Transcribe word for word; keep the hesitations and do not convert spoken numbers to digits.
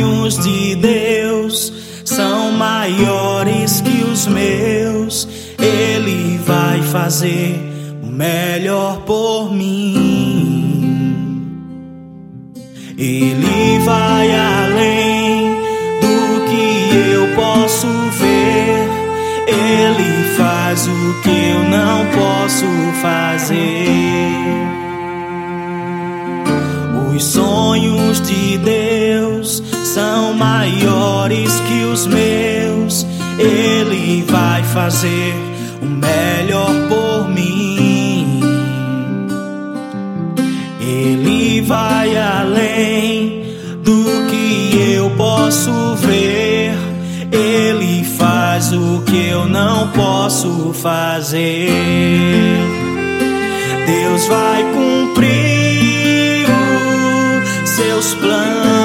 sonhos de Deus são maiores que os meus. Ele vai fazer o melhor por mim. Ele vai além do que eu posso ver. Ele faz o que eu não posso fazer. Os sonhos de Deus são maiores que os meus. Ele vai fazer o melhor por mim. Ele vai além do que eu posso ver. Ele faz o que eu não posso fazer. Deus vai cumprir os seus planos.